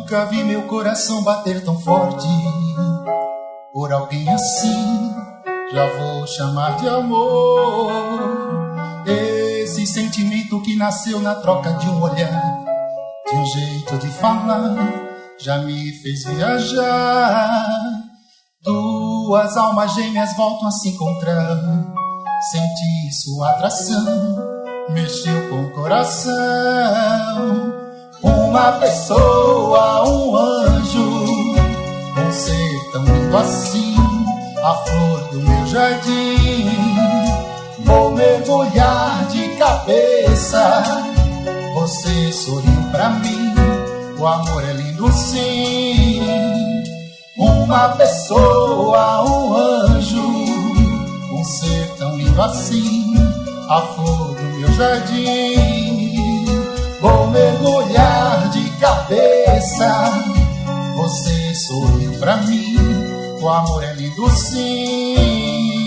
Nunca vi meu coração bater tão forte por alguém assim, já vou chamar de amor. Esse sentimento que nasceu na troca de um olhar, de um jeito de falar, já me fez viajar. Duas almas gêmeas voltam a se encontrar. Senti sua atração, mexeu com o coração. Uma pessoa, um anjo, um ser tão lindo assim, a flor do meu jardim. Vou mergulhar de cabeça, você sorriu pra mim, o amor é lindo sim. Uma pessoa, um anjo, um ser tão lindo assim, a flor do meu jardim. Vou mergulhar de cabeça, você sorriu pra mim, o amor é lindo sim.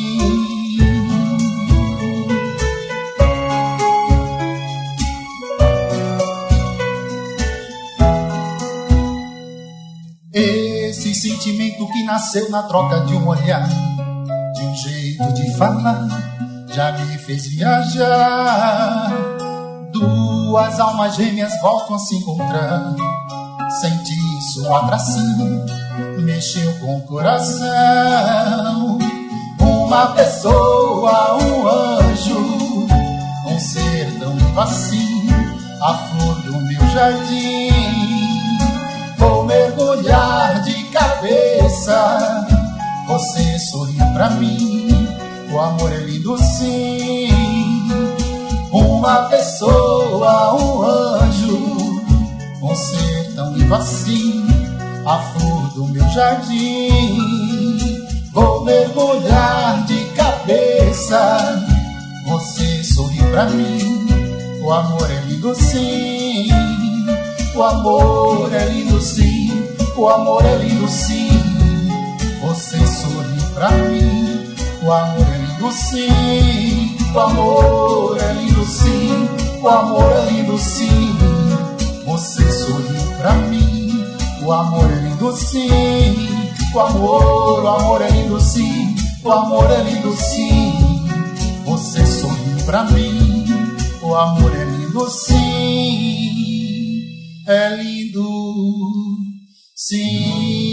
Esse sentimento que nasceu na troca de um olhar, de um jeito de falar, já me fez viajar. Duas almas gêmeas voltam a se encontrar. Senti sua atração, mexeu com o coração. Uma pessoa, um anjo, um ser tão lindo assim, a flor do meu jardim. Vou mergulhar de cabeça, você sorriu pra mim, o amor é lindo sim. Uma pessoa, um anjo, um ser tão lindo assim, a flor do meu jardim. Vou mergulhar de cabeça, você sorriu pra mim, o amor é lindo sim. O amor é lindo sim, o amor é lindo sim, você sorriu pra mim, o amor é lindo sim. O amor é lindo sim, o amor é lindo sim, você sorriu pra mim, o amor é lindo sim. O amor é lindo sim, o amor é lindo sim, você sorriu pra mim, o amor é lindo sim, é lindo sim.